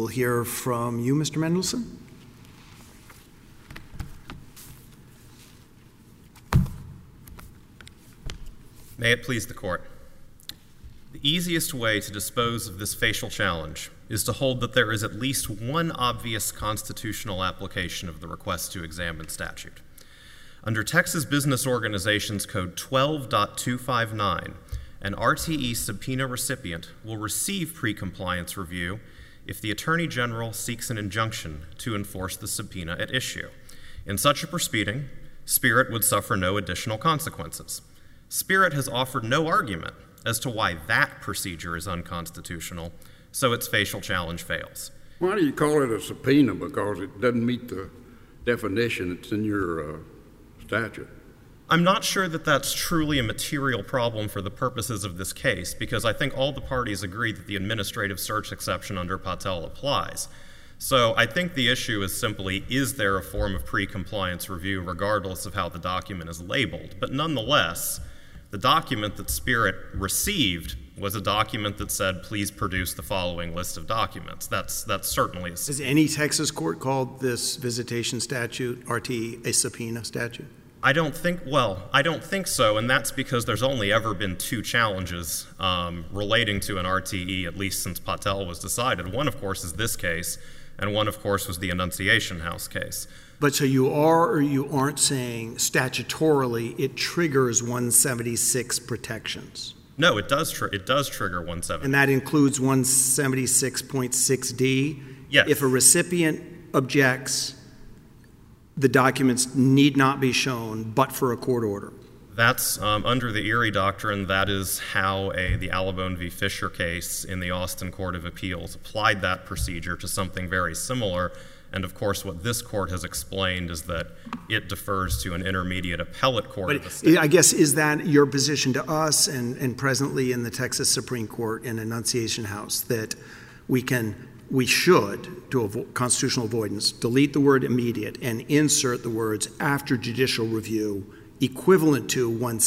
We'll hear from you, Mr. Mendelson. May it please the Court. The easiest way to dispose of this facial challenge is to hold that there is at least one obvious constitutional application of the request to examine statute. Under Texas Business Organizations Code 12.259, an RTE subpoena recipient will receive pre-compliance review if the Attorney General seeks an injunction to enforce the subpoena at issue. In such a proceeding, Spirit would suffer no additional consequences. Spirit has offered no argument as to why that procedure is unconstitutional, so its facial challenge fails. Why do you call it a subpoena? Because it doesn't meet the definition that's in your statute. I'm not sure that that's truly a material problem for the purposes of this case, because I think all the parties agree that the administrative search exception under Patel applies. So I think the issue is simply, is there a form of pre-compliance review regardless of how the document is labeled? But nonetheless, the document that Spirit received was a document that said, please produce the following list of documents. That's certainly a Has any Texas court called this visitation statute, RTE, a subpoena statute? I don't think so, and that's because there's only ever been two challenges relating to an RTE, at least since Patel was decided. One, of course, is this case, and one, of course, was the Annunciation House case. But so you are or you aren't saying statutorily it triggers 176 protections? No, it does trigger 176. And that includes 176.6D? Yes. If a recipient objects, the documents need not be shown but for a court order. That's under the Erie Doctrine. That is how the Allabone v. Fisher case in the Austin Court of Appeals applied that procedure to something very similar. And of course, what this court has explained is that it defers to an intermediate appellate court of the state. I guess, is that your position to us and presently in the Texas Supreme Court in Annunciation House that we should, to avoid constitutional avoidance, delete the word immediate and insert the words after judicial review equivalent to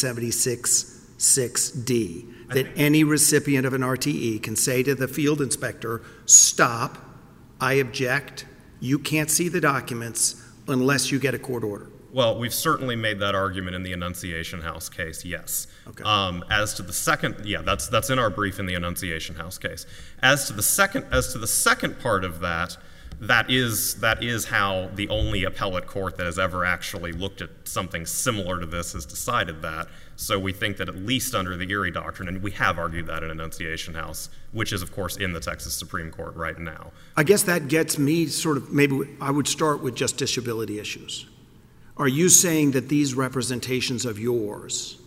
176.6D, that any recipient of an RTE can say to the field inspector, stop, I object, you can't see the documents unless you get a court order? Well, we've certainly made that argument in the Annunciation House case, yes. Okay. As to the second, that's in our brief in the Annunciation House case. As to the second part of that is how the only appellate court that has ever actually looked at something similar to this has decided that. So we think that at least under the Erie Doctrine, and we have argued that in Annunciation House, which is, of course, in the Texas Supreme Court right now. I guess that gets me maybe I would start with justiciability issues. Are you saying that these representations of yours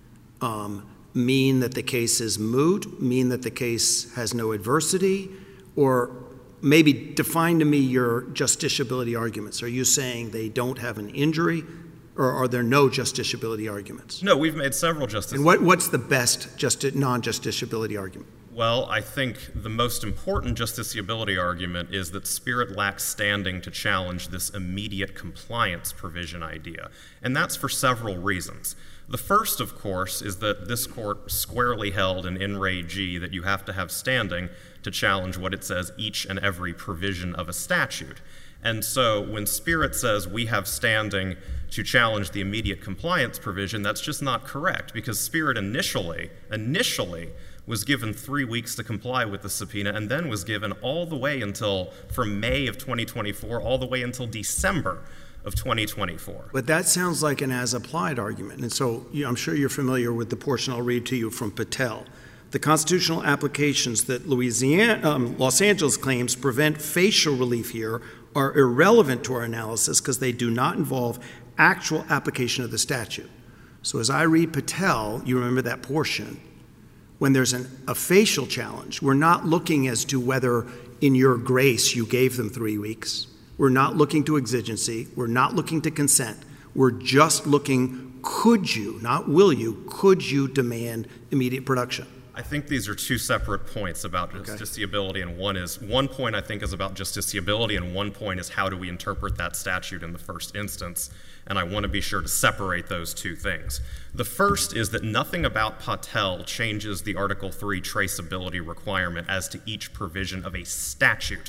mean that the case is moot, mean that the case has no adversity, or maybe define to me your justiciability arguments? Are you saying they don't have an injury, or are there no justiciability arguments? No, we've made several justiciability. And what's the best non-justiciability argument? Well, I think the most important justiciability argument is that Spirit lacks standing to challenge this immediate compliance provision idea, and that's for several reasons. The first, of course, is that this court squarely held in In Re G that you have to have standing to challenge what it says each and every provision of a statute. And so when Spirit says we have standing to challenge the immediate compliance provision, that's just not correct, because Spirit initially was given 3 weeks to comply with the subpoena and then was given all the way from May of 2024 all the way until December of 2024. But that sounds like an as-applied argument. And so I'm sure you're familiar with the portion I'll read to you from Patel. The constitutional applications that Los Angeles claims prevent facial relief here are irrelevant to our analysis because they do not involve actual application of the statute. So as I read Patel, you remember that portion, when there's a facial challenge, we're not looking as to whether in your grace you gave them 3 weeks. We're not looking to exigency. We're not looking to consent. We're just looking, could you, not will you, could you demand immediate production? I think these are two separate points about justiciability, and one point I think is about justiciability, and one point is how do we interpret that statute in the first instance, and I want to be sure to separate those two things. The first is that nothing about Patel changes the Article 3 traceability requirement as to each provision of a statute.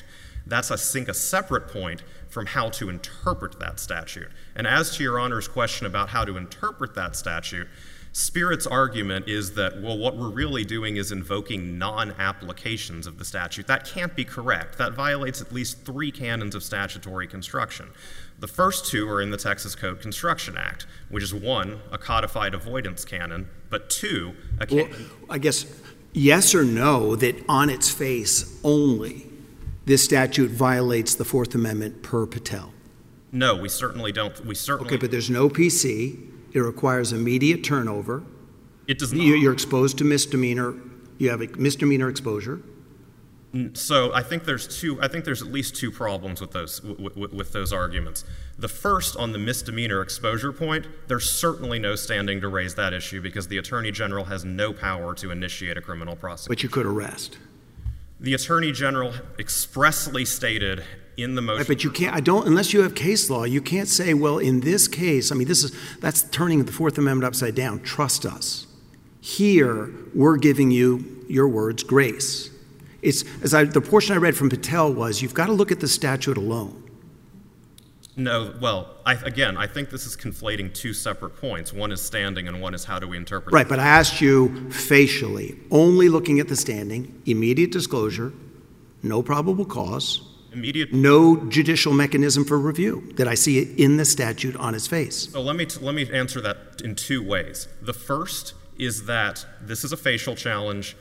That's, I think, a separate point from how to interpret that statute. And as to Your Honor's question about how to interpret that statute, Spirit's argument is that, well, what we're really doing is invoking non-applications of the statute. That can't be correct. That violates at least 3 canons of statutory construction. The first 2 are in the Texas Code Construction Act, which is 1, a codified avoidance canon, but 2, a canon. Well, I guess yes or no that on its face only this statute violates the Fourth Amendment per Patel? No, we certainly don't. Okay, but there's no PC. It requires immediate turnover. It does not. You're exposed to misdemeanor. You have a misdemeanor exposure. So I think there's at least 2 problems with those arguments. The first, on the misdemeanor exposure point, there's certainly no standing to raise that issue because the Attorney General has no power to initiate a criminal prosecution. But you could arrest. The Attorney General expressly stated in the motion. Right, but you can't, unless you have case law, you can't say, well, in this case, I mean, that's turning the Fourth Amendment upside down. Trust us. Here, we're giving you, your words, grace. The portion I read from Patel was, you've got to look at the statute alone. No, well, I think this is conflating 2 separate points. One is standing and one is how do we interpret it. Right, but I asked you facially, only looking at the standing, immediate disclosure, no probable cause, no judicial mechanism for review that I see in the statute on its face. So let me answer that in 2 ways. The first is that this is a facial challenge.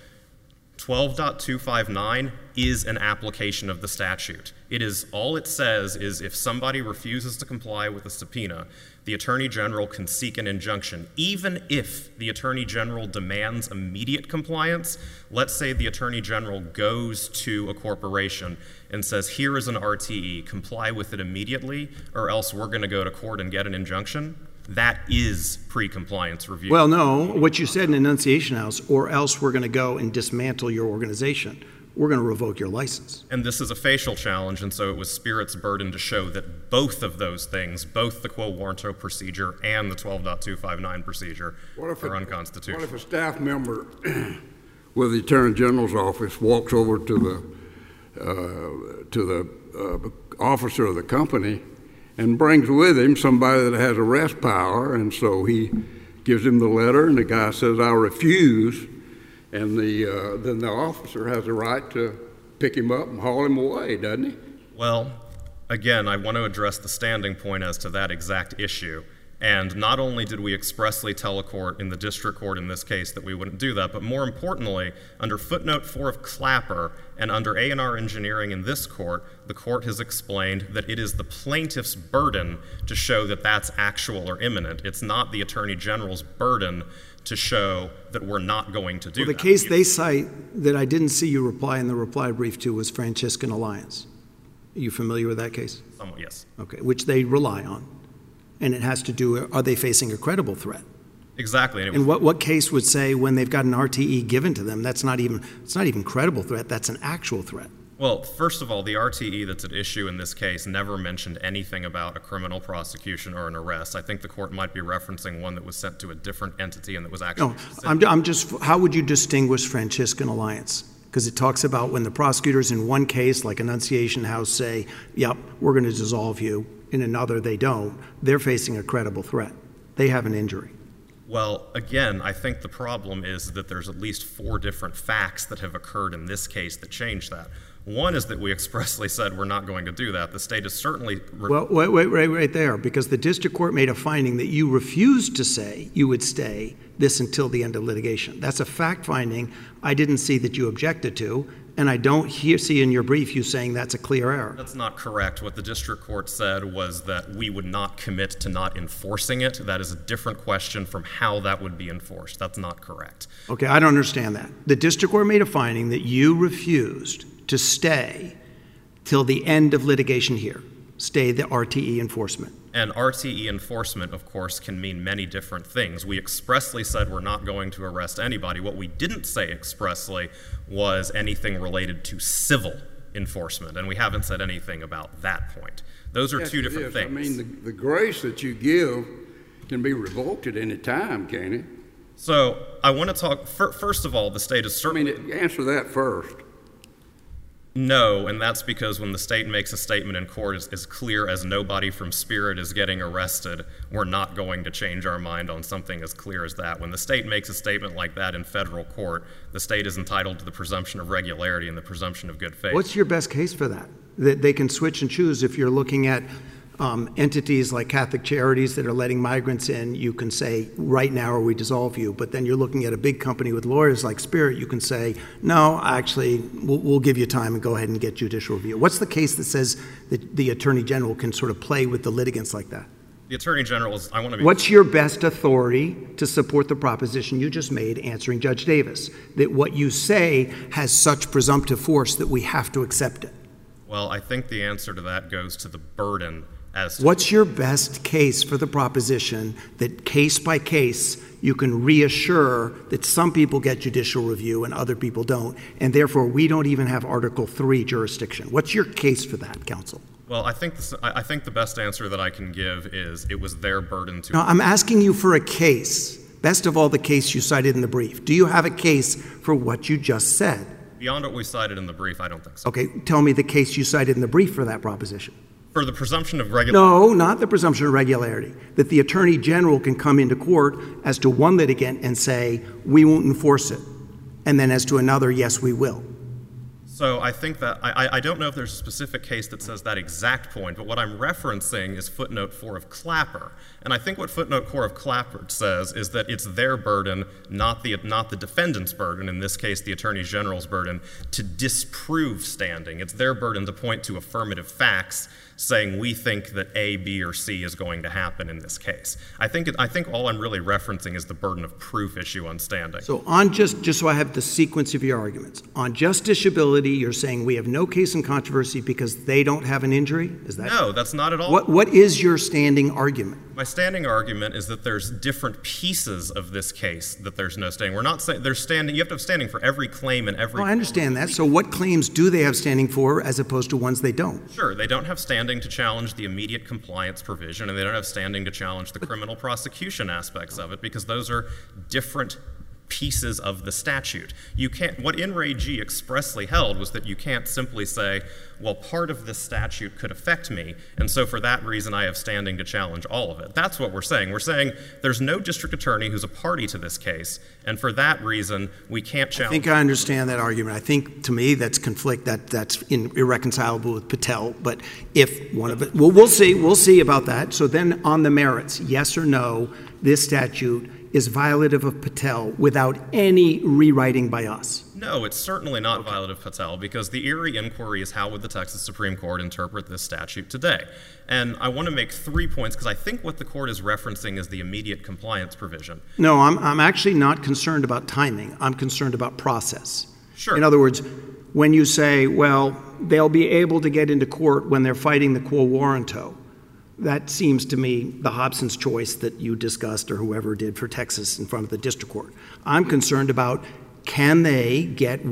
12.259 is an application of the statute. All it says is if somebody refuses to comply with a subpoena, the Attorney General can seek an injunction. Even if the Attorney General demands immediate compliance, let's say the Attorney General goes to a corporation and says, here is an RTE, comply with it immediately, or else we're going to go to court and get an injunction. That is pre-compliance review. Well, no, what you said in Enunciation House, or else we're going to go and dismantle your organization. We're going to revoke your license. And this is a facial challenge, and so it was Spirit's burden to show that both of those things, both the quo warranto procedure and the 12.259 procedure, are unconstitutional. What if a staff member with the Attorney General's office walks over to the officer of the company and brings with him somebody that has arrest power, and so he gives him the letter, and the guy says, I refuse, and then the officer has the right to pick him up and haul him away, doesn't he? Well, again, I want to address the standing point as to that exact issue. And not only did we expressly tell a court in the district court in this case that we wouldn't do that, but more importantly, under footnote 4 of Clapper and under A&R Engineering in this court, the court has explained that it is the plaintiff's burden to show that that's actual or imminent. It's not the Attorney General's burden to show that we're not going to do that. The case they cite that I didn't see you reply in the reply brief to was Franciscan Alliance. Are you familiar with that case? Somewhat, yes. Okay, which they rely on. And it has to do, are they facing a credible threat? Exactly. And what case would say when they've got an RTE given to them, it's not even credible threat, that's an actual threat? Well, first of all, the RTE that's at issue in this case never mentioned anything about a criminal prosecution or an arrest. I think the court might be referencing one that was sent to a different entity and that was actually... No, I'm just, how would you distinguish Franciscan Alliance? Because it talks about when the prosecutors in one case, like Enunciation House, say, yep, we're going to dissolve you. In another, they don't. They're facing a credible threat. They have an injury. Well, again, I think the problem is that there's at least 4 different facts that have occurred in this case that change that. One is that we expressly said we're not going to do that. The state is certainly... Well, wait right there, because the district court made a finding that you refused to say you would stay this until the end of litigation. That's a fact finding I didn't see that you objected to, and I don't see in your brief you saying that's a clear error. That's not correct. What the district court said was that we would not commit to not enforcing it. That is a different question from how that would be enforced. That's not correct. Okay, I don't understand that. The district court made a finding that you refused to stay till the end of litigation here. Stay the RTE enforcement. And RTE enforcement, of course, can mean many different things. We expressly said we're not going to arrest anybody. What we didn't say expressly was anything related to civil enforcement, and we haven't said anything about that point. Those are 2 different things. I mean, the grace that you give can be revoked at any time, can't it? So I want to talk, first of all, the state is certainly... I mean, answer that first. No, and that's because when the state makes a statement in court as clear as nobody from Spirit is getting arrested, we're not going to change our mind on something as clear as that. When the state makes a statement like that in federal court, the state is entitled to the presumption of regularity and the presumption of good faith. What's your best case for that? That they can switch and choose. If you're looking at entities like Catholic Charities that are letting migrants in, you can say, right now, or we dissolve you. But then you're looking at a big company with lawyers like Spirit, you can say, no, actually, we'll give you time and go ahead and get judicial review. What's the case that says that the Attorney General can sort of play with the litigants like that? The Attorney General is, I want to be... What's your best authority to support the proposition you just made answering Judge Davis, that what you say has such presumptive force that we have to accept it? Well, I think the answer to that goes to the burden as to... What's your best case for the proposition that case by case you can reassure that some people get judicial review and other people don't, and therefore we don't even have Article 3 jurisdiction? What's your case for that, counsel? Well, I think the best answer that I can give is it was their burden to... No, I'm asking you for a case. Best of all, the case you cited in the brief. Do you have a case for what you just said? Beyond what we cited in the brief, I don't think so. Okay, tell me the case you cited in the brief for that proposition. For the presumption of regularity? No, not the presumption of regularity. That the Attorney General can come into court as to one litigant and say, we won't enforce it. And then as to another, yes, we will. So I think that, I don't know if there's a specific case that says that exact point, but what I'm referencing is footnote 4 of Clapper. And I think what footnote 4 of Clapper says is that it's their burden, not the defendant's burden, in this case the Attorney General's burden, to disprove standing. It's their burden to point to affirmative facts saying we think that A, B, or C is going to happen in this case. I think all I'm really referencing is the burden of proof issue on standing. So on just so I have the sequence of your arguments, on justiciability, you're saying we have no case in controversy because they don't have an injury? Is that? No, that's not at all. What is your standing argument? My standing argument is that there's different pieces of this case that there's no standing. We're not saying there's standing. You have to have standing for every claim and every... Oh, I understand that. So what claims do they have standing for as opposed to ones they don't? Sure, they don't have standing to challenge the immediate compliance provision, and they don't have standing to challenge the criminal prosecution aspects of it, because those are different pieces of the statute. You can't, what In Re G expressly held was that you can't simply say, well, part of this statute could affect me, and so for that reason I have standing to challenge all of it. That's what we're saying. We're saying there's no district attorney who's a party to this case, and for that reason we can't challenge... I think I understand that argument. I think, to me, that's irreconcilable with Patel, but if one of it... Well, we'll see about that. So then on the merits, yes or no, this statute is violative of Patel without any rewriting by us? No, it's certainly not violative of Patel, because the Erie inquiry is how would the Texas Supreme Court interpret this statute today. And I want to make 3 points, because I think what the court is referencing is the immediate compliance provision. No, I'm actually not concerned about timing. I'm concerned about process. Sure. In other words, when you say, well, they'll be able to get into court when they're fighting the quo warranto, that seems to me the Hobson's choice that you discussed or whoever did for Texas in front of the district court. I'm concerned about, can they get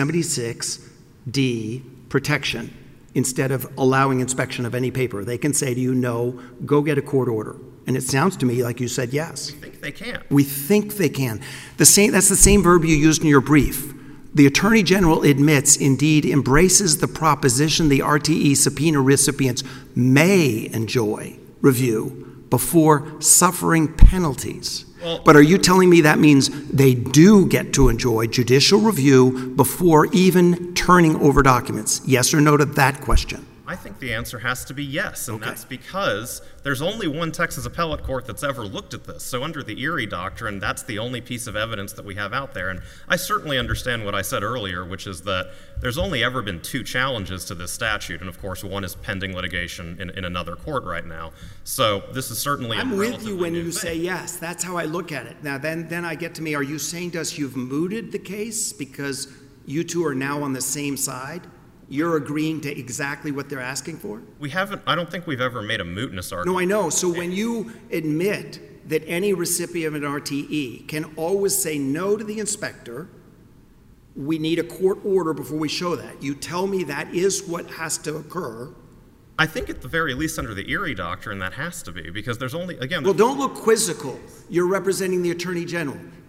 176D protection instead of allowing inspection of any paper? They can say to you, no, go get a court order. And it sounds to me like you said yes. We think they can. We think they can. That's the same verb you used in your brief. The Attorney General admits, indeed embraces the proposition the RTE subpoena recipients may enjoy review before suffering penalties. But are you telling me that means they do get to enjoy judicial review before even turning over documents? Yes or no to that question? I think the answer has to be yes, and that's because there's only one Texas appellate court that's ever looked at this. So under the Erie Doctrine, that's the only piece of evidence that we have out there. And I certainly understand what I said earlier, which is that there's only ever been 2 challenges to this statute, and of course one is pending litigation in another court right now. So this is certainly I'm a with you when you thing. say yes. That's how I look at it. Now then I get to me, are you saying to us you've mooted the case because you two are now on the same side? You're agreeing to exactly what they're asking for? I don't think we've ever made a mootness argument. No, I know. So when you admit that any recipient of an RTE can always say no to the inspector, we need a court order before we show that. You tell me that is what has to occur. I think at the very least under the Erie Doctrine that has to be, because there's only, again... Well, don't look quizzical. You're representing the Attorney General.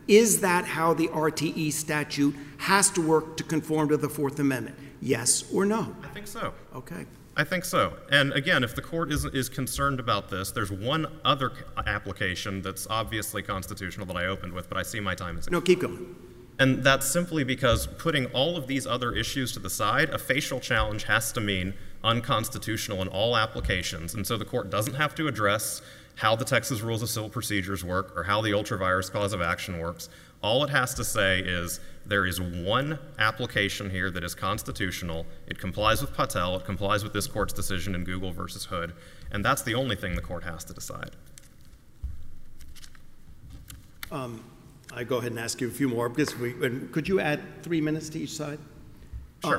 Is that how the RTE statute has to work to conform to the Fourth Amendment? Yes or no? I think so. Okay. I think so. And again, if the court is concerned about this, there's one other application that's obviously constitutional that I opened with, but I see my time is up. No, keep going. And that's simply because putting all of these other issues to the side, a facial challenge has to mean unconstitutional in all applications. And so the court doesn't have to address how the Texas Rules of Civil Procedures work or how the ultra-virus cause of action works. All it has to say is there is one application here that is constitutional. It complies with Patel. It complies with this court's decision in Google versus Hood. And that's the only thing the court has to decide. I go ahead and ask you a few more. Because could you add 3 minutes to each side? Sure.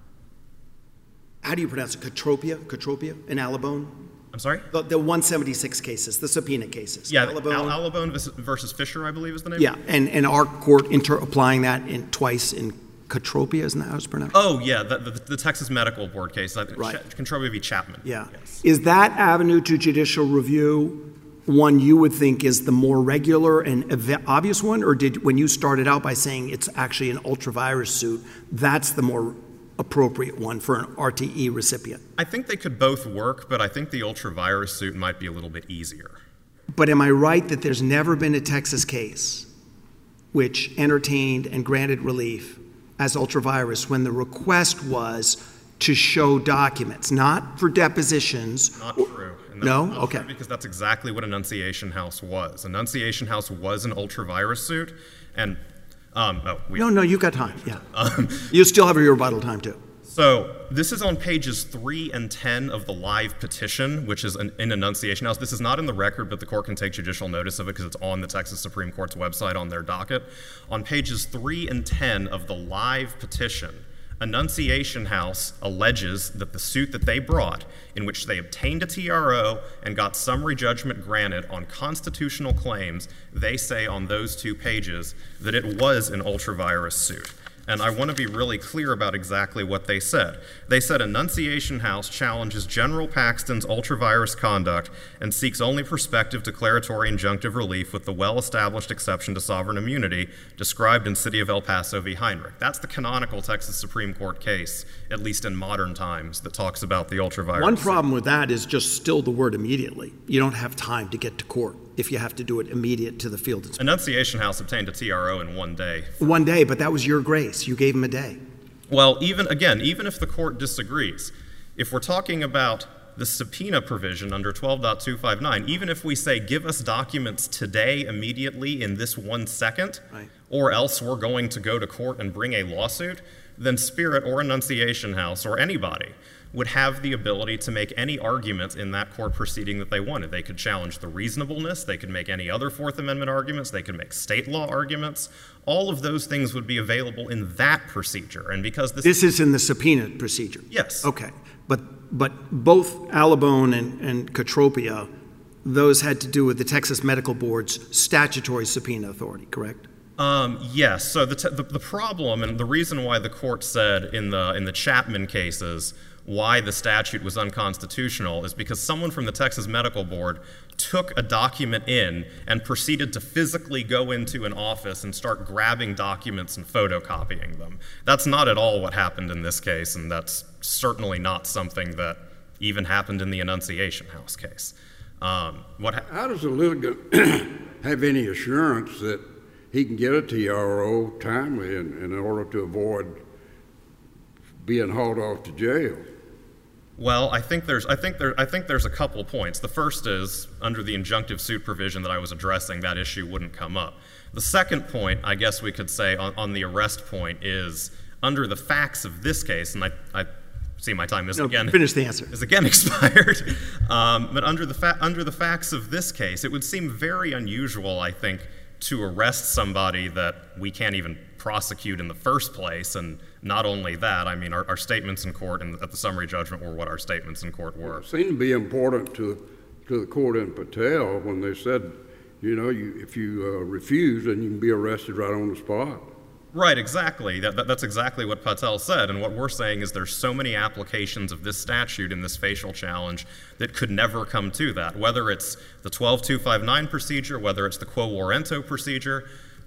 How do you pronounce it? Katropia in Alabone? I'm sorry? The 176 cases, the subpoena cases. Yeah, Alabone. Alabone versus Fisher, I believe is the name. Yeah, and our court applying that twice in Katropia, isn't that how it's pronounced? Oh, yeah, the Texas Medical Board case. Right. Katropia v. Chapman. Yeah. Yes. Is that avenue to judicial review one you would think is the more regular and obvious one, or did, when you started out by saying it's actually an ultra-virus suit, that's the more appropriate one for an RTE recipient? I think they could both work, but I think the ultra-virus suit might be a little bit easier. But am I right that there's never been a Texas case which entertained and granted relief as ultra-virus when the request was to show documents, not for depositions? Not true. No? Not Okay. true, because that's exactly what Annunciation House was. Annunciation House was an ultra-virus suit, and No, you've got time, yeah. You still have your rebuttal time, too. So this is on pages 3 and 10 of the live petition, which is in Annunciation House. This is not in the record, but the court can take judicial notice of it because it's on the Texas Supreme Court's website on their docket. On pages 3 and 10 of the live petition, Annunciation House alleges that the suit that they brought, in which they obtained a TRO and got summary judgment granted on constitutional claims, they say on those 2 pages that it was an ultra-virus suit. And I want to be really clear about exactly what they said. They said Annunciation House challenges General Paxton's ultra-virus conduct and seeks only prospective declaratory injunctive relief with the well-established exception to sovereign immunity described in City of El Paso v. Heinrich. That's the canonical Texas Supreme Court case, at least in modern times, that talks about the ultra-virus. One problem with that is just still the word immediately. You don't have time to get to court if you have to do it immediate to the field inspection. Annunciation House obtained a TRO in 1 day. 1 day, but that was your grace. You gave him a day. Well, even if the court disagrees, if we're talking about the subpoena provision under 12.259, even if we say give us documents today immediately in this 1 second, right, or else we're going to go to court and bring a lawsuit, then Spirit or Annunciation House or anybody would have the ability to make any arguments in that court proceeding that they wanted. They could challenge the reasonableness. They could make any other Fourth Amendment arguments. They could make state law arguments. All of those things would be available in that procedure. And because this is in the subpoena procedure? Yes. Okay. But both Alabone and Katropia, those had to do with the Texas Medical Board's statutory subpoena authority, correct? Yes. So the problem and the reason why the court said in the Chapman cases why the statute was unconstitutional is because someone from the Texas Medical Board took a document in and proceeded to physically go into an office and start grabbing documents and photocopying them. That's not at all what happened in this case, and that's certainly not something that even happened in the Annunciation House case. How does a litigant have any assurance that he can get a TRO timely in order to avoid being hauled off to jail? Well, I think there's a couple points. The first is under the injunctive suit provision that I was addressing, that issue wouldn't come up. The second point, I guess we could say on the arrest point, is under the facts of this case, and I see my time is again finish the answer is again expired. But under the facts of this case, it would seem very unusual, I think, to arrest somebody that we can't even prosecute in the first place. And not only that, I mean, our statements in court and at the summary judgment were what our statements in court were. It seemed to be important to the court in Patel when they said, if you refuse, then you can be arrested right on the spot. Right, exactly. That's exactly what Patel said. And what we're saying is there's so many applications of this statute in this facial challenge that could never come to that. Whether it's the 12.259 procedure, whether it's the quo warranto procedure,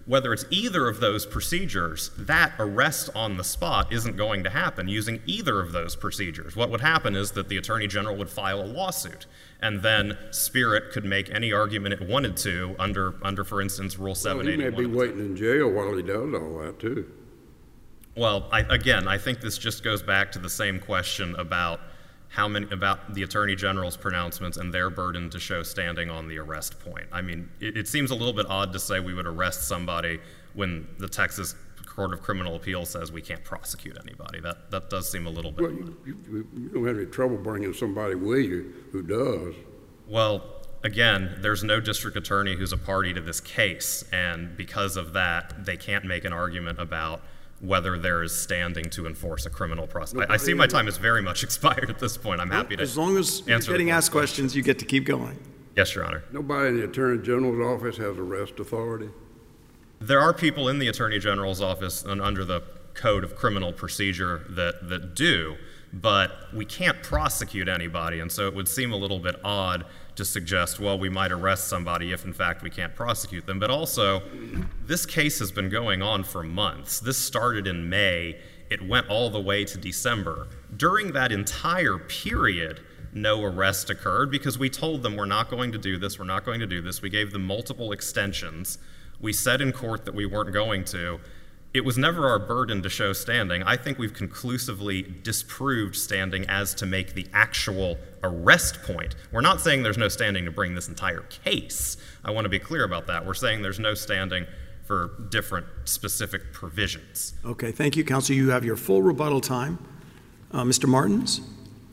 whether it's either of those procedures, that arrest on the spot isn't going to happen using either of those procedures. What would happen is that the Attorney General would file a lawsuit, and then Spirit could make any argument it wanted to under for instance, Rule 781. Well, he may be waiting in jail while he does all that, too. Well, I think this just goes back to the same question about about the Attorney General's pronouncements and their burden to show standing on the arrest point. I mean, it seems a little bit odd to say we would arrest somebody when the Texas Court of Criminal Appeals says we can't prosecute anybody. That does seem a little bit... Well, you don't have any trouble bringing somebody with you who does. Well, again, there's no district attorney who's a party to this case, and because of that, they can't make an argument about whether there is standing to enforce a criminal process. I see my time is very much expired at this point. I'm happy to As long as you're getting asked questions, you get to keep going. Yes, Your Honor. Nobody in the Attorney General's office has arrest authority? There are people in the Attorney General's office and under the Code of Criminal Procedure that do, but we can't prosecute anybody, and so it would seem a little bit odd to suggest, well, we might arrest somebody if, in fact, we can't prosecute them. But also, this case has been going on for months. This started in May. It went all the way to December. During that entire period, no arrest occurred because we told them we're not going to do this, we're not going to do this. We gave them multiple extensions. We said in court that we weren't going to. It was never our burden to show standing. I think we've conclusively disproved standing as to make the actual arrest point. We're not saying there's no standing to bring this entire case. I want to be clear about that. We're saying there's no standing for different specific provisions. Okay, thank you, counsel. You have your full rebuttal time. Mr. Martins?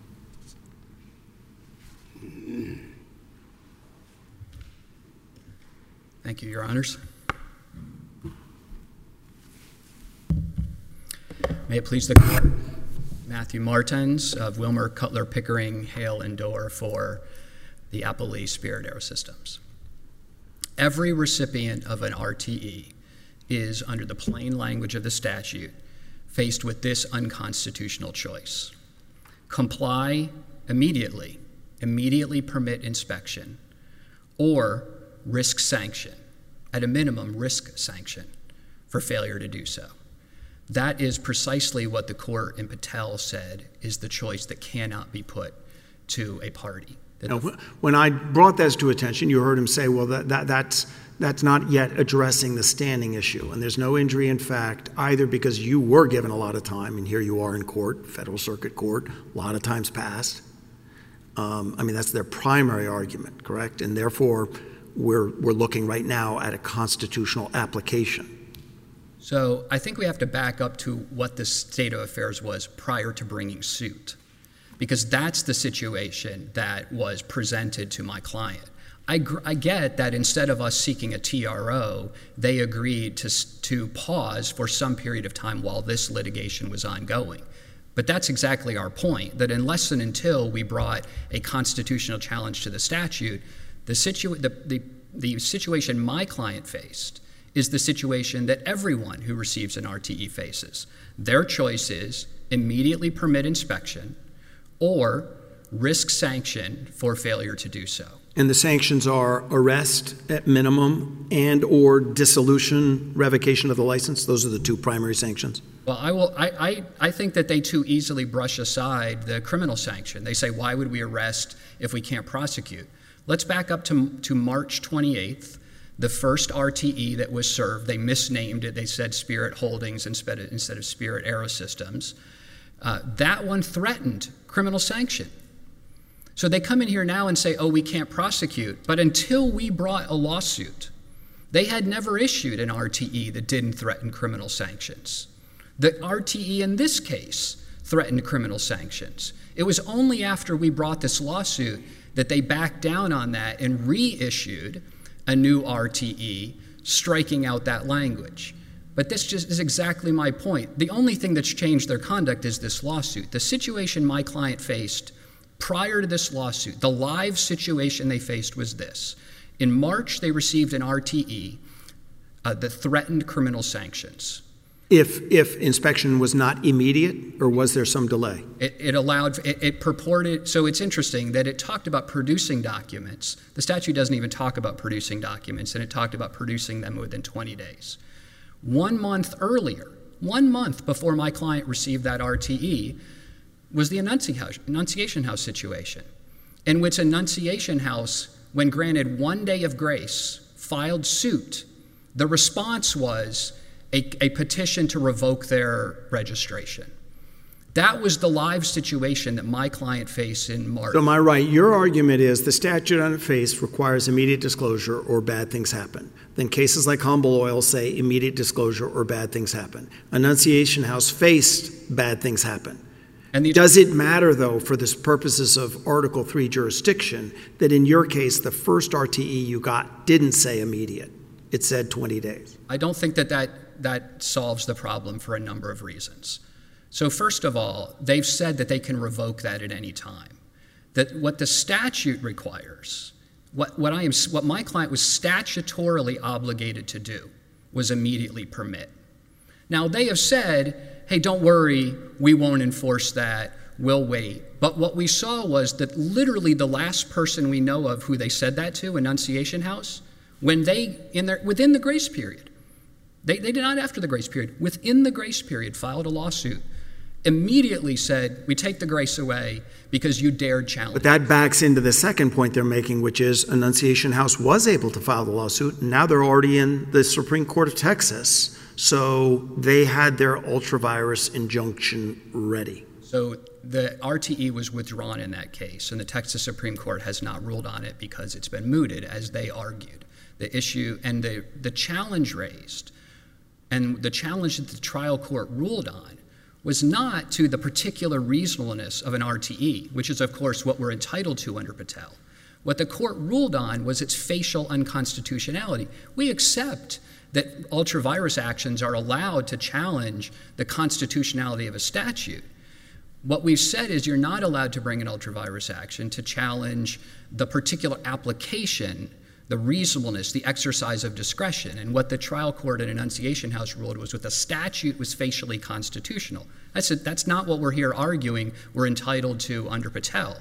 Thank you, Your Honors. May it please the Court, Matthew Martins of Wilmer, Cutler, Pickering, Hale, and Dorr for the Appalachia Spirit Aerosystems. Every recipient of an RTE is, under the plain language of the statute, faced with this unconstitutional choice. Comply immediately permit inspection, or risk sanction, at a minimum risk sanction, for failure to do so. That is precisely what the court in Patel said is the choice that cannot be put to a party. Now, when I brought that to attention, you heard him say, well, that's not yet addressing the standing issue, and there's no injury in fact, either because you were given a lot of time, and here you are in court, Federal Circuit Court, a lot of times passed. I mean, that's their primary argument, correct? And therefore, we're looking right now at a constitutional application. So I think we have to back up to what the state of affairs was prior to bringing suit, because that's the situation that was presented to my client. I get that instead of us seeking a TRO, they agreed to pause for some period of time while this litigation was ongoing. But that's exactly our point, that unless and until we brought a constitutional challenge to the statute, the situation my client faced is the situation that everyone who receives an RTE faces. Their choice is immediately permit inspection or risk sanction for failure to do so. And the sanctions are arrest at minimum and or dissolution, revocation of the license? Those are the two primary sanctions? Well, I think that they too easily brush aside the criminal sanction. They say, why would we arrest if we can't prosecute? Let's back up to March 28th. The first RTE that was served, they misnamed it. They said Spirit Holdings instead of Spirit Aerosystems. That one threatened criminal sanction. So they come in here now and say, oh, we can't prosecute. But until we brought a lawsuit, they had never issued an RTE that didn't threaten criminal sanctions. The RTE in this case threatened criminal sanctions. It was only after we brought this lawsuit that they backed down on that and reissued a new RTE, striking out that language. But this just is exactly my point. The only thing that's changed their conduct is this lawsuit. The situation my client faced prior to this lawsuit, the live situation they faced was this. In March, they received an RTE that threatened criminal sanctions. If inspection was not immediate, or was there some delay? It purported, so it's interesting that it talked about producing documents. The statute doesn't even talk about producing documents, and it talked about producing them within 20 days. 1 month earlier, 1 month before my client received that RTE, was the Annunciation House situation, in which Annunciation House, when granted 1 day of grace, filed suit. The response was a petition to revoke their registration. That was the live situation that my client faced in March. So am I right? Your argument is the statute on its face requires immediate disclosure or bad things happen. Then cases like Humble Oil say immediate disclosure or bad things happen. Annunciation House faced bad things happen. Does it matter, though, for the purposes of Article 3 jurisdiction, that in your case the first RTE you got didn't say immediate? It said 20 days. I don't think that solves the problem for a number of reasons. So first of all, they've said that they can revoke that at any time. That what the statute requires, what my client was statutorily obligated to do, was immediately permit. Now they have said, hey, don't worry, we won't enforce that, we'll wait. But what we saw was that literally the last person we know of who they said that to, Annunciation House, when within the grace period, they did not after the grace period, within the grace period filed a lawsuit, immediately said, we take the grace away because you dared challenge. But that backs into the second point they're making, which is Annunciation House was able to file the lawsuit, and now they're already in the Supreme Court of Texas, so they had their ultra-virus injunction ready. So the RTE was withdrawn in that case, and the Texas Supreme Court has not ruled on it because it's been mooted, as they argued. The issue and the challenge raised, and the challenge that the trial court ruled on, was not to the particular reasonableness of an RTE, which is, of course, what we're entitled to under Patel. What the court ruled on was its facial unconstitutionality. We accept that ultra-virus actions are allowed to challenge the constitutionality of a statute. What we've said is you're not allowed to bring an ultra-virus action to challenge the particular application, the reasonableness, the exercise of discretion. And what the trial court at Annunciation House ruled was that the statute was facially constitutional. That's not what we're here arguing we're entitled to under Patel.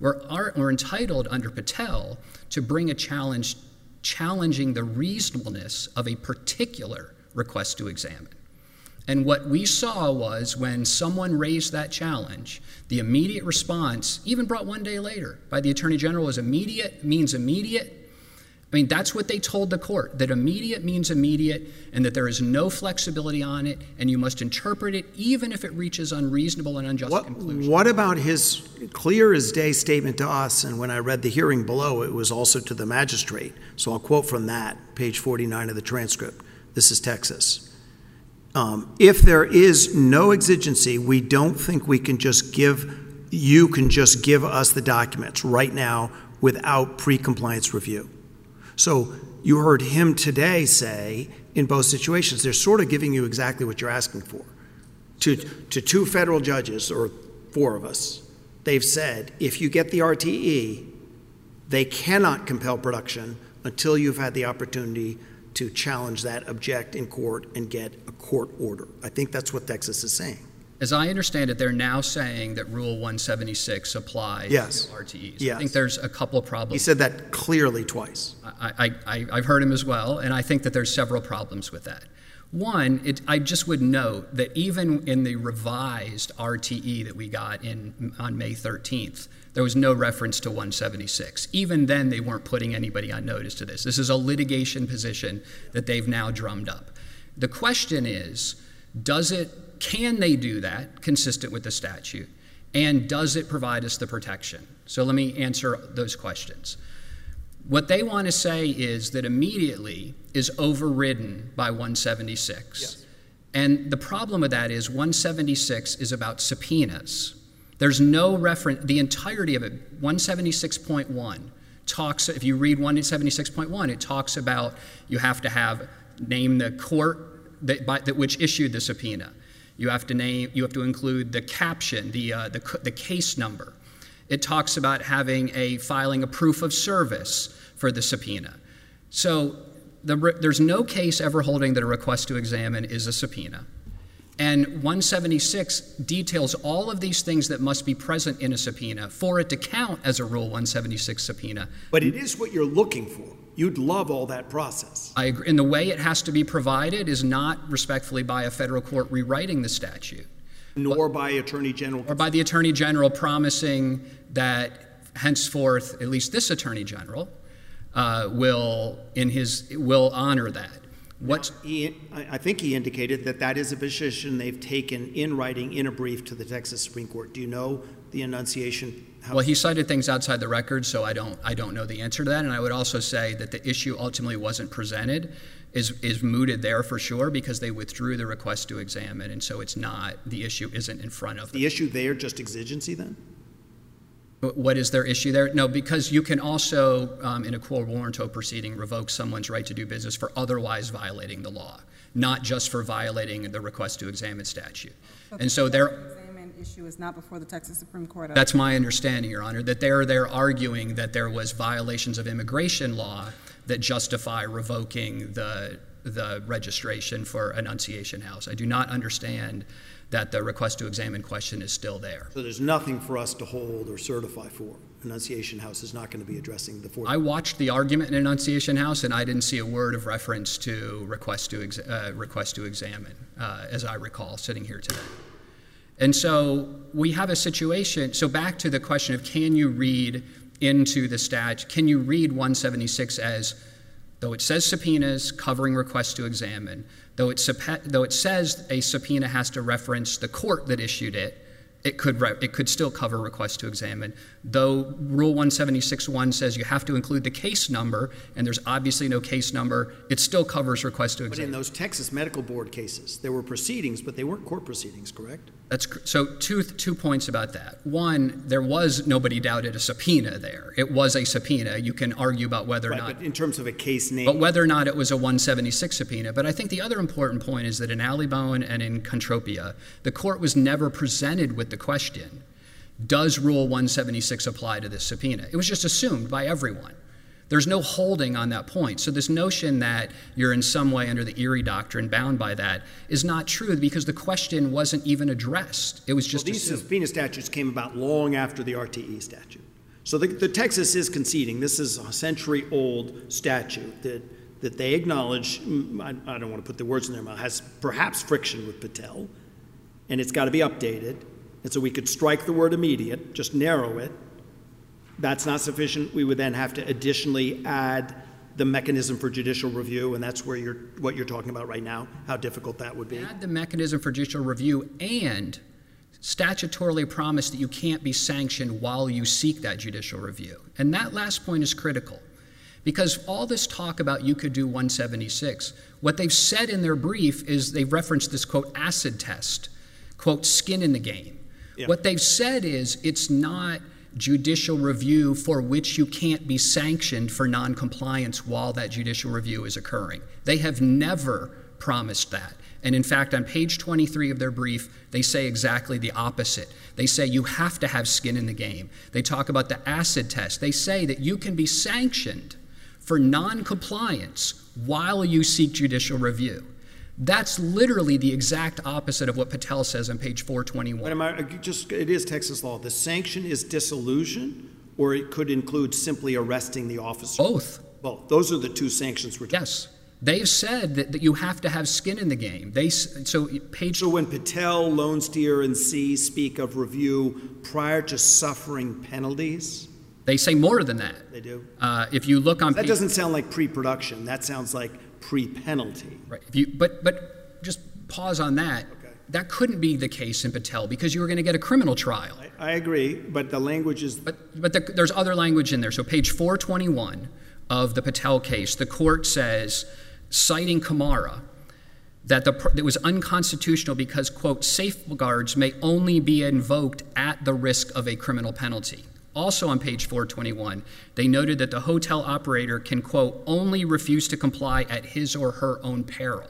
We're entitled under Patel to bring a challenge challenging the reasonableness of a particular request to examine. And what we saw was when someone raised that challenge, the immediate response, even brought 1 day later, by the Attorney General was immediate means immediate. I mean, that's what they told the court, that immediate means immediate and that there is no flexibility on it and you must interpret it even if it reaches unreasonable and unjust conclusions. What about his clear as day statement to us, and when I read the hearing below, it was also to the magistrate. So I'll quote from that, page 49 of the transcript. This is Texas. If there is no exigency, we don't think you can just give us the documents right now without pre-compliance review. So you heard him today say, in both situations, they're sort of giving you exactly what you're asking for. To two federal judges, or 4 of us, they've said, if you get the RTE, they cannot compel production until you've had the opportunity to challenge that, object in court, and get a court order. I think that's what Texas is saying. As I understand it, they're now saying that Rule 176 applies to RTEs. Yes. I think there's a couple of problems. He said that clearly twice. I've heard him as well, and I think that there's several problems with that. One, I just would note that even in the revised RTE that we got on May 13th, there was no reference to 176. Even then, they weren't putting anybody on notice to this. This is a litigation position that they've now drummed up. The question is, can they do that consistent with the statute? And does it provide us the protection? So let me answer those questions. What they want to say is that immediately is overridden by 176. Yes. And the problem with that is 176 is about subpoenas. There's no reference, the entirety of it, 176.1 talks, if you read 176.1, it talks about you have to name the court that which issued the subpoena. You have to include the caption, the case number. It talks about filing a proof of service for the subpoena. So there's no case ever holding that a request to examine is a subpoena. And 176 details all of these things that must be present in a subpoena for it to count as a Rule 176 subpoena. But it is what you're looking for. You'd love all that process. I agree. And the way it has to be provided is not respectfully by a federal court rewriting the statute. Nor by Attorney General. Or by the Attorney General promising that henceforth, at least this Attorney General, will honor that. I think he indicated that is a position they've taken in writing in a brief to the Texas Supreme Court. Do you know the enunciation? Well, he cited things outside the record, so I don't know the answer to that. And I would also say that the issue ultimately wasn't presented, is mooted there for sure, because they withdrew the request to examine, and so the issue isn't in front of them. The issue there just exigency then? What is their issue there? No, because you can also, in a quo warranto proceeding, revoke someone's right to do business for otherwise violating the law, not just for violating the request to examine statute. And so they're issue is not before the Texas Supreme Court. That's my understanding, Your Honor, that they're arguing that there was violations of immigration law that justify revoking the registration for Annunciation House. I do not understand that the request to examine question is still there. So there's nothing for us to hold or certify for. Annunciation House is not going to be addressing the 4th. I watched the argument in Annunciation House, and I didn't see a word of reference to request to examine, as I recall, sitting here today. And so we have a situation, so back to the question of can you read into the statute, can you read 176 as, though it says subpoenas covering requests to examine, though it says a subpoena has to reference the court that issued it, it could still cover requests to examine. Though Rule 176.1 says you have to include the case number, and there's obviously no case number, it still covers requests to examine. But in those Texas Medical Board cases, there were proceedings, but they weren't court proceedings, correct? So two points about that. One, there was, nobody doubted, a subpoena there. It was a subpoena. You can argue about whether or not. But in terms of a case name. But whether or not it was a 176 subpoena. But I think the other important point is that in Allibone and in Contropia, the court was never presented with the question, does Rule 176 apply to this subpoena? It was just assumed by everyone. There's no holding on that point. So this notion that you're in some way under the Erie Doctrine bound by that is not true, because the question wasn't even addressed. It was just these assumed. Subpoena statutes came about long after the RTE statute. So the Texas is conceding this is a century-old statute that they acknowledge, I don't want to put the words in their mouth, has perhaps friction with Patel, and it's got to be updated. And so we could strike the word immediate, just narrow it. That's not sufficient. We would then have to additionally add the mechanism for judicial review, and that's where what you're talking about right now, how difficult that would be. Add the mechanism for judicial review and statutorily promise that you can't be sanctioned while you seek that judicial review. And that last point is critical, because all this talk about you could do 176, what they've said in their brief is they've referenced this, quote, acid test, quote, skin in the game. Yeah. What they've said is it's not judicial review for which you can't be sanctioned for noncompliance while that judicial review is occurring. They have never promised that. And in fact, on page 23 of their brief, they say exactly the opposite. They say you have to have skin in the game. They talk about the acid test. They say that you can be sanctioned for noncompliance while you seek judicial review. That's literally the exact opposite of what Patel says on page 421. But it is Texas law. The sanction is dissolution, or it could include simply arresting the officer? Both. Those are the two sanctions we're talking about. Yes. They've said that you have to have skin in the game. So when Patel, Lone Steer, and C speak of review prior to suffering penalties? They say more than that. They do? If you look on that doesn't sound like pre-production. That sounds like pre-penalty. Right. But just pause on that. Okay. That couldn't be the case in Patel, because you were going to get a criminal trial. I agree, but the language is... But there's other language in there. So page 421 of the Patel case, the court says, citing Camara, that it was unconstitutional because, quote, safeguards may only be invoked at the risk of a criminal penalty. Also on page 421, they noted that the hotel operator can, quote, only refuse to comply at his or her own peril.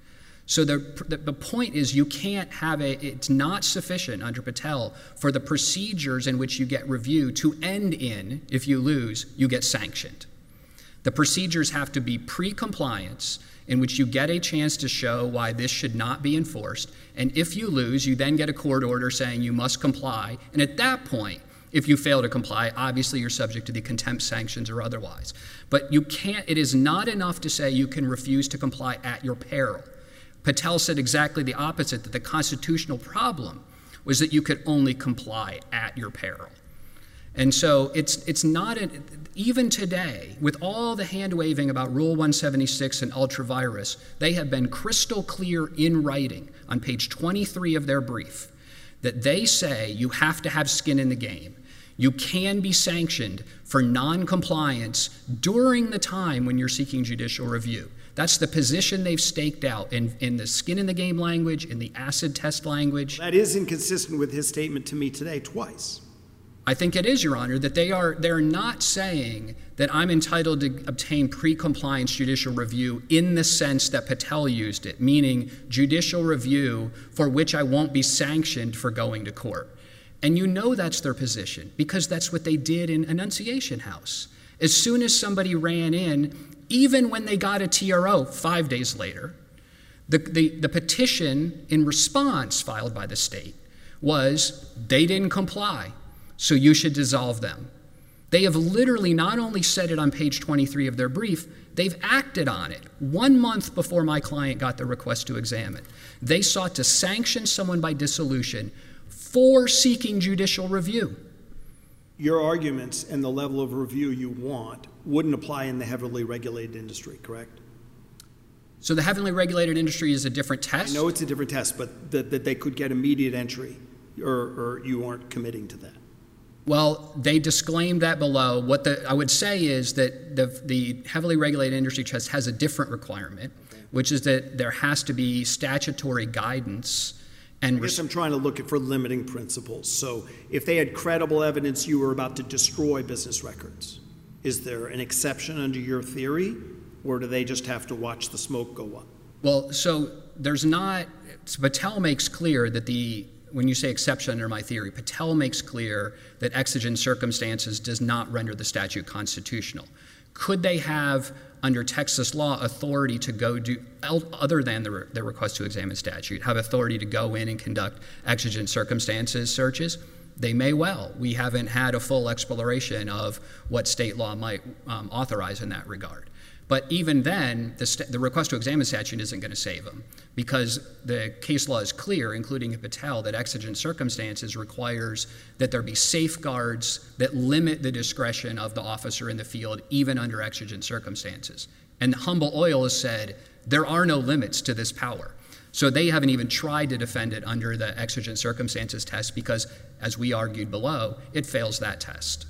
So the point is you can't have it's not sufficient under Patel for the procedures in which you get review to end in, if you lose, you get sanctioned. The procedures have to be pre-compliance, in which you get a chance to show why this should not be enforced. And if you lose, you then get a court order saying you must comply. And at that point, If you fail to comply, obviously you're subject to the contempt sanctions or otherwise. But you can't, it is not enough to say you can refuse to comply at your peril. Patel said exactly the opposite, that the constitutional problem was that you could only comply at your peril. And so it's not, even today, with all the hand-waving about Rule 176 and ultra-virus, they have been crystal clear in writing on page 23 of their brief that they say you have to have skin in the game. You can be sanctioned for noncompliance during the time when you're seeking judicial review. That's the position they've staked out in the skin in the game language, in the acid test language. That is inconsistent with his statement to me today twice. I think it is, Your Honor, that they're not saying that I'm entitled to obtain pre-compliance judicial review in the sense that Patel used it, meaning judicial review for which I won't be sanctioned for going to court. And you know that's their position because that's what they did in Annunciation House. As soon as somebody ran in, even when they got a TRO 5 days later, the petition in response filed by the state was they didn't comply, so you should dissolve them. They have literally not only said it on page 23 of their brief, they've acted on it 1 month before my client got the request to examine. They sought to sanction someone by dissolution for seeking judicial review. Your arguments and the level of review you want wouldn't apply in the heavily regulated industry, correct? So the heavily regulated industry is a different test? I know it's a different test, but that they could get immediate entry, or you aren't committing to that. Well, they disclaimed that below. What I would say is that the heavily regulated industry test has a different requirement, which is that there has to be statutory guidance. And I guess I'm trying to look for limiting principles. So if they had credible evidence you were about to destroy business records, is there an exception under your theory, or do they just have to watch the smoke go up? Well, so there's not, Patel makes clear that when you say exception under my theory, Patel makes clear that exigent circumstances does not render the statute constitutional. Could they have, under Texas law, authority to go do, other than the request to examine statute, have authority to go in and conduct exigent circumstances searches? They may well. We haven't had a full exploration of what state law might authorize in that regard. But even then, the request to examine statute isn't going to save them because the case law is clear, including in Patel, that exigent circumstances requires that there be safeguards that limit the discretion of the officer in the field, even under exigent circumstances. And Humble Oil has said there are no limits to this power. So they haven't even tried to defend it under the exigent circumstances test because, as we argued below, it fails that test.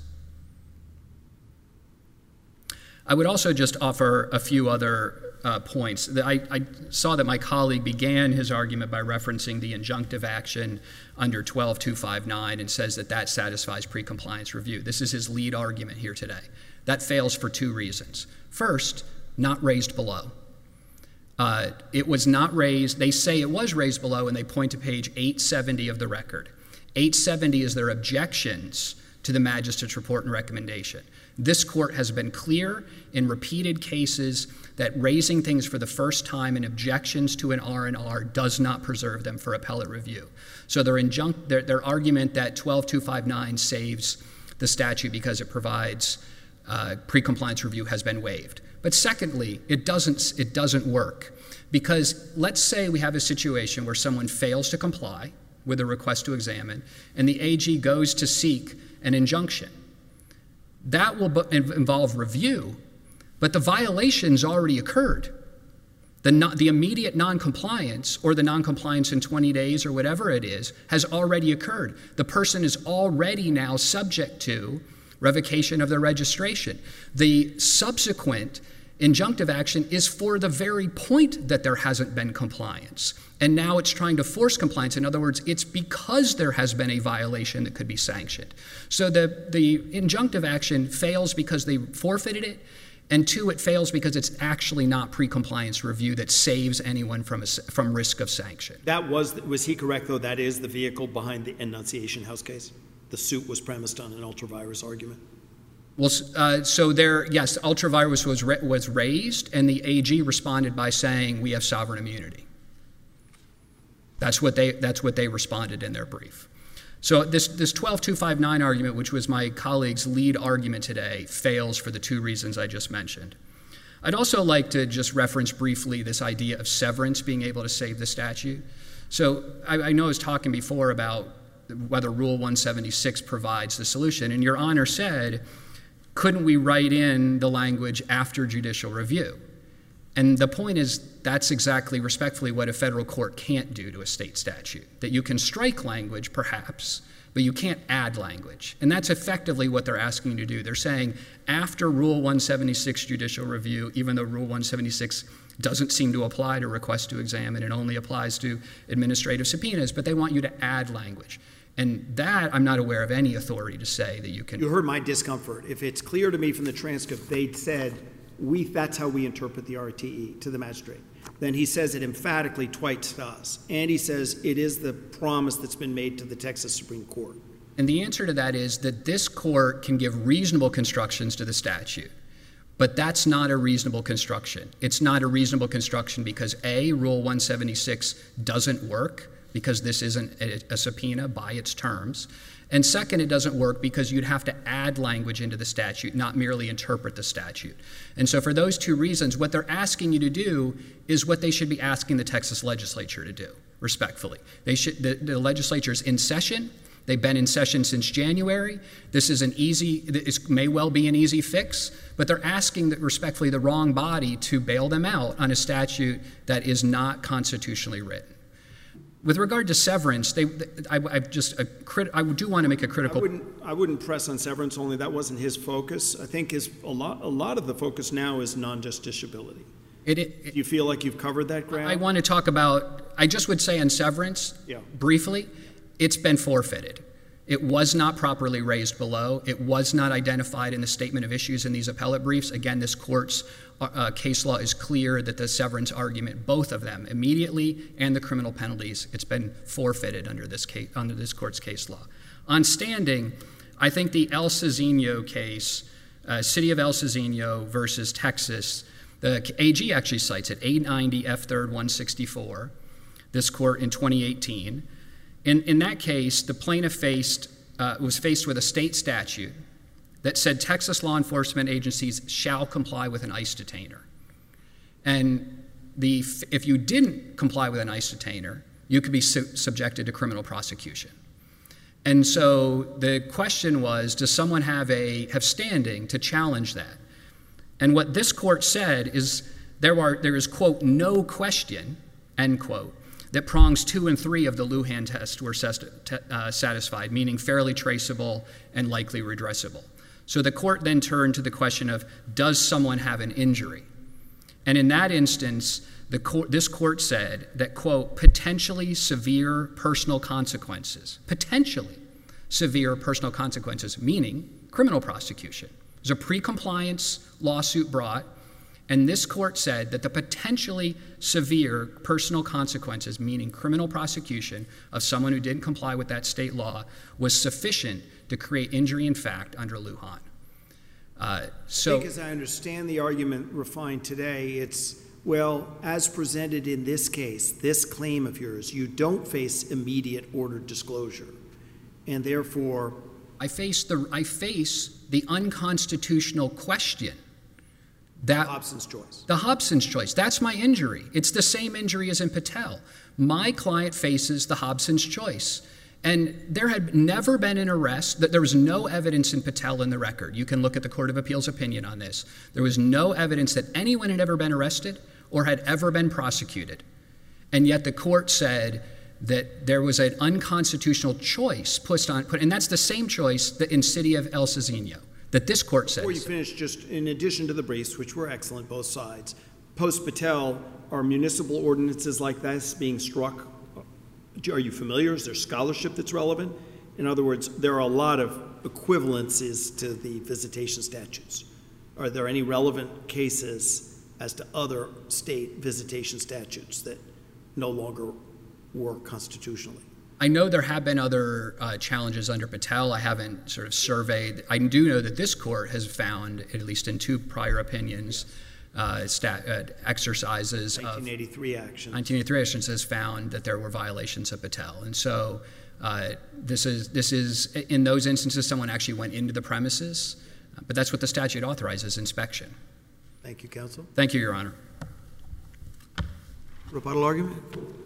I would also just offer a few other points. I saw that my colleague began his argument by referencing the injunctive action under 12259 and says that that satisfies pre-compliance review. This is his lead argument here today. That fails for two reasons. First, not raised below. It was not raised. They say it was raised below, and they point to page 870 of the record. 870 is their objections to the magistrate's report and recommendation. This court has been clear in repeated cases that raising things for the first time in objections to an R&R does not preserve them for appellate review. So their argument that 12259 saves the statute because it provides pre-compliance review has been waived. But secondly, it doesn't work because let's say we have a situation where someone fails to comply with a request to examine and the AG goes to seek an injunction. That will involve review, but the violation's already occurred. The immediate noncompliance or the noncompliance in 20 days or whatever it is has already occurred. The person is already now subject to revocation of their registration. The subsequent injunctive action is for the very point that there hasn't been compliance. And now it's trying to force compliance. In other words, it's because there has been a violation that could be sanctioned. So the injunctive action fails because they forfeited it, and two, it fails because it's actually not pre-compliance review that saves anyone from risk of sanction. Was he correct, though, that is the vehicle behind the Annunciation House case? The suit was premised on an ultra-virus argument? Well, yes, ultra-virus was raised, and the AG responded by saying we have sovereign immunity. That's what they responded in their brief. So this 12259 argument, which was my colleague's lead argument today, fails for the two reasons I just mentioned. I'd also like to just reference briefly this idea of severance being able to save the statute. So I know I was talking before about whether Rule 176 provides the solution, and Your Honor said, couldn't we write in the language after judicial review? And the point is, that's exactly, respectfully, what a federal court can't do to a state statute. That you can strike language, perhaps, but you can't add language. And that's effectively what they're asking you to do. They're saying, after Rule 176 judicial review, even though Rule 176 doesn't seem to apply to request to examine, it only applies to administrative subpoenas, but they want you to add language. And that, I'm not aware of any authority to say that you can. You heard my discomfort. If it's clear to me from the transcript, they said, that's how we interpret the RTE to the magistrate. Then he says it emphatically twice to us. And he says it is the promise that's been made to the Texas Supreme Court. And the answer to that is that this court can give reasonable constructions to the statute. But that's not a reasonable construction. It's not a reasonable construction because A, Rule 176 doesn't work, because this isn't a subpoena by its terms. And second, it doesn't work because you'd have to add language into the statute, not merely interpret the statute. And so for those two reasons, what they're asking you to do is what they should be asking the Texas legislature to do, respectfully. The legislature's in session. They've been in session since January. This may well be an easy fix, but they're asking, respectfully, the wrong body to bail them out on a statute that is not constitutionally written. With regard to severance, I do want to make a critical. I wouldn't press on severance. Only that wasn't his focus. I think a lot of the focus now is non-justiciability. Do you feel like you've covered that ground? I want to talk about. I just would say on severance, briefly, it's been forfeited. It was not properly raised below. It was not identified in the statement of issues in these appellate briefs. Again, this court's case law is clear that the severance argument, both of them, immediately and the criminal penalties, it's been forfeited under this court's case law. On standing, I think the El Cezino case, City of El Cezino versus Texas, the AG actually cites it, 890 F3rd 164, this court in 2018. In that case, the plaintiff was faced with a state statute that said Texas law enforcement agencies shall comply with an ICE detainer. And if you didn't comply with an ICE detainer, you could be subjected to criminal prosecution. And so the question was, does someone have standing to challenge that? And what this court said is there is, quote, no question, end quote, that prongs 2 and 3 of the Lujan test were satisfied, meaning fairly traceable and likely redressable. So the court then turned to the question of, does someone have an injury? And in that instance, this court said that, quote, potentially severe personal consequences, meaning criminal prosecution. There's a pre-compliance lawsuit brought, and this court said that the potentially severe personal consequences, meaning criminal prosecution of someone who didn't comply with that state law, was sufficient to create injury in fact under Lujan. I think as I understand the argument refined today, it's, well, as presented in this case, this claim of yours, you don't face immediate ordered disclosure, and therefore I face the unconstitutional question. The Hobson's choice. The Hobson's choice. That's my injury. It's the same injury as in Patel. My client faces the Hobson's choice. And there had never been an arrest, that there was no evidence in Patel in the record. You can look at the Court of Appeals opinion on this. There was no evidence that anyone had ever been arrested or had ever been prosecuted. And yet the court said that there was an unconstitutional choice and that's the same choice that in City of El Cezino, that this court says. Before you finish, just in addition to the briefs, which were excellent, both sides, post-Patel, are municipal ordinances like this being struck? Are you familiar? Is there scholarship that's relevant? In other words, there are a lot of equivalences to the visitation statutes. Are there any relevant cases as to other state visitation statutes that no longer work constitutionally? I know there have been other challenges under Patel. I haven't sort of surveyed. I do know that this court has found, at least in 2 prior opinions, exercises 1983 actions. 1983 actions has found that there were violations of Patel. And so This is in those instances, someone actually went into the premises, but that's what the statute authorizes, inspection. Thank you, counsel. Thank you, Your Honor. Rebuttal argument?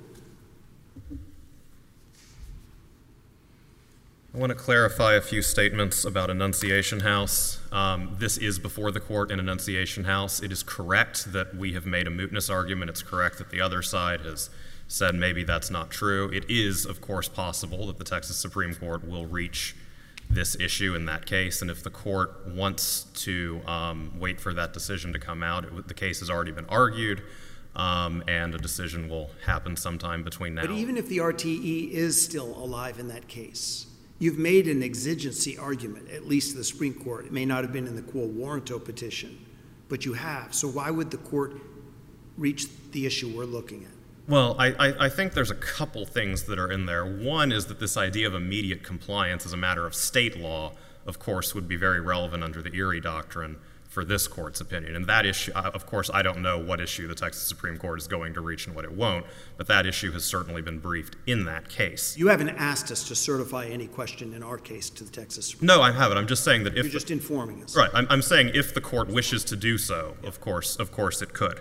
I want to clarify a few statements about Annunciation House. This is before the court in Annunciation House. It is correct that we have made a mootness argument. It's correct that the other side has said maybe that's not true. It is, of course, possible that the Texas Supreme Court will reach this issue in that case, and if the court wants to wait for that decision to come out, the case has already been argued, and a decision will happen sometime between now. But even if the RTE is still alive in that case, you've made an exigency argument, at least to the Supreme Court. It may not have been in the quo warranto petition, but you have. So why would the court reach the issue we're looking at? Well, I think there's a couple things that are in there. One is that this idea of immediate compliance as a matter of state law, of course, would be very relevant under the Erie Doctrine for this court's opinion. And that issue, of course, I don't know what issue the Texas Supreme Court is going to reach and what it won't, but that issue has certainly been briefed in that case. You haven't asked us to certify any question in our case to the Texas Supreme No, I haven't. I'm just saying that if... You're just informing us. Right. I'm saying if the court wishes to do so, of course it could.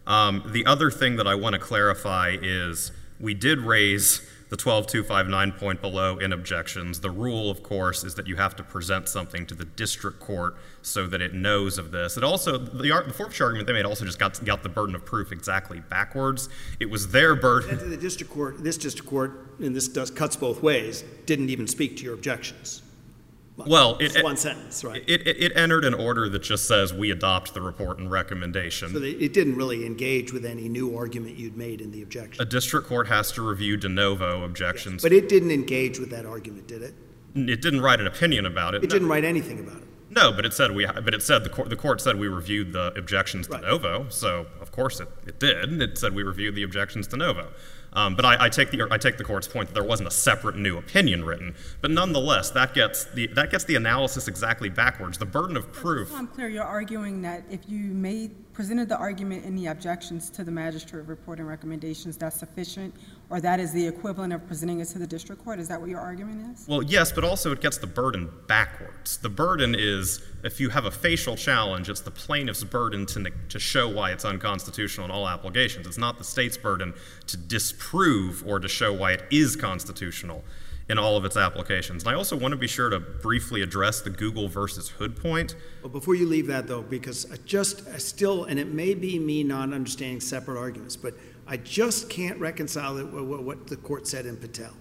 The other thing that I want to clarify is we did raise the 12259 point below in objections. The rule, of course, is that you have to present something to the district court so that it knows of this. It also, the forfeiture argument they made also just got the burden of proof exactly backwards. It was their burden. And the district court, this district court, and this cuts both ways, didn't even speak to your objections. Well, it's one sentence, right? It entered an order that just says we adopt the report and recommendation. So it didn't really engage with any new argument you'd made in the objection. A district court has to review de novo objections. Yes, but it didn't engage with that argument, did it? It didn't write an opinion about it. It didn't write anything about it. No, but it said the court said we reviewed the objections de novo. So of course it did. It said we reviewed the objections de novo. But I take the court's point that there wasn't a separate new opinion written. But nonetheless, that gets the analysis exactly backwards. The burden of proof. So I'm clear. You're arguing that if you presented the argument in the objections to the magistrate report and recommendations, that's sufficient, or that is the equivalent of presenting it to the district court. Is that what your argument is? Well, yes, but also it gets the burden backwards. The burden is if you have a facial challenge, it's the plaintiff's burden to show why it's unconstitutional in all applications. It's not the state's burden to disprove or to show why it is constitutional in all of its applications. And I also want to be sure to briefly address the Google versus Hood point. Well, before you leave that, though, because I still, and it may be me not understanding separate arguments, but I just can't reconcile it with what the court said in Patel.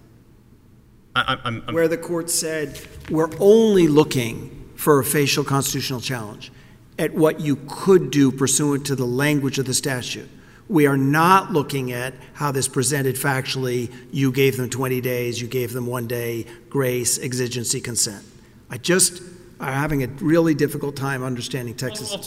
Where the court said, we're only looking for a facial constitutional challenge at what you could do pursuant to the language of the statute. We are not looking at how this presented factually. You gave them 20 days, you gave them 1 day grace, exigency, consent. I'm having a really difficult time understanding Texas. Well,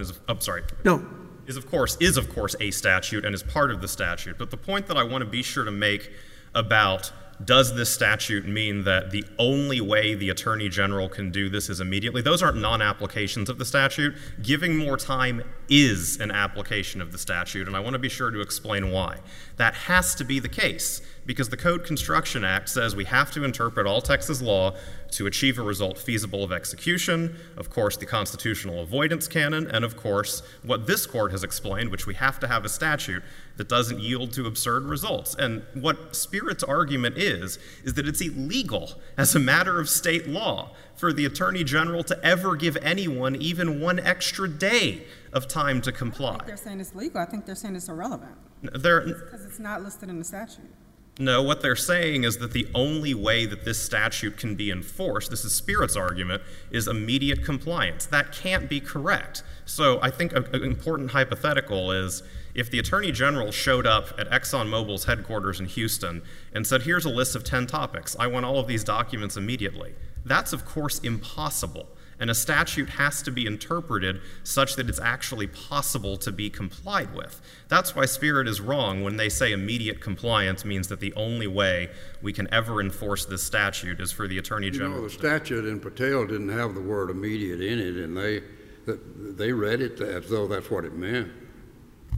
259 is of course a statute and is part of the statute. But the point that I want to be sure to make about does this statute mean that the only way the Attorney General can do this is immediately? Those aren't non-applications of the statute. Giving more time is an application of the statute, and I want to be sure to explain why. That has to be the case because the Code Construction Act says we have to interpret all Texas law to achieve a result feasible of execution, of course, the constitutional avoidance canon, and of course, what this court has explained, which we have to have a statute that doesn't yield to absurd results. And what Spirit's argument is that it's illegal as a matter of state law for the Attorney General to ever give anyone even 1 extra day of time to comply. I think they're saying it's legal. I think they're saying it's irrelevant. Because it's not listed in the statute. No, what they're saying is that the only way that this statute can be enforced, this is Spirit's argument, is immediate compliance. That can't be correct. So I think an important hypothetical is if the Attorney General showed up at ExxonMobil's headquarters in Houston and said, here's a list of 10 topics, I want all of these documents immediately. That's, of course, impossible. And a statute has to be interpreted such that it's actually possible to be complied with. That's why Spirit is wrong when they say immediate compliance means that the only way we can ever enforce this statute is for the Attorney General. You know, the statute in Patel didn't have the word immediate in it, and they read it as though that's what it meant.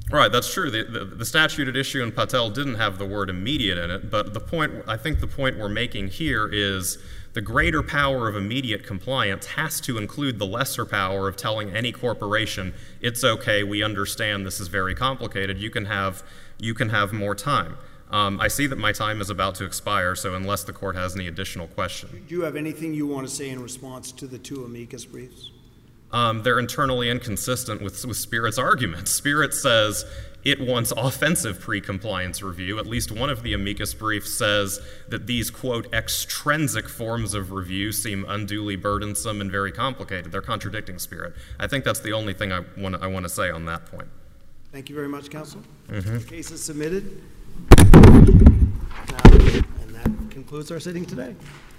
Right, that's true. The statute at issue in Patel didn't have the word immediate in it, but I think the point we're making here is the greater power of immediate compliance has to include the lesser power of telling any corporation, it's okay, we understand this is very complicated, you can have more time. I see that my time is about to expire, so unless the court has any additional questions. Do you have anything you want to say in response to the two amicus briefs? They're internally inconsistent with Spirit's arguments. Spirit says it wants offensive pre-compliance review. At least one of the amicus briefs says that these, quote, extrinsic forms of review seem unduly burdensome and very complicated. They're contradicting Spirit. I think that's the only thing I want to say on that point. Thank you very much, counsel. The case is submitted. And that concludes our sitting today.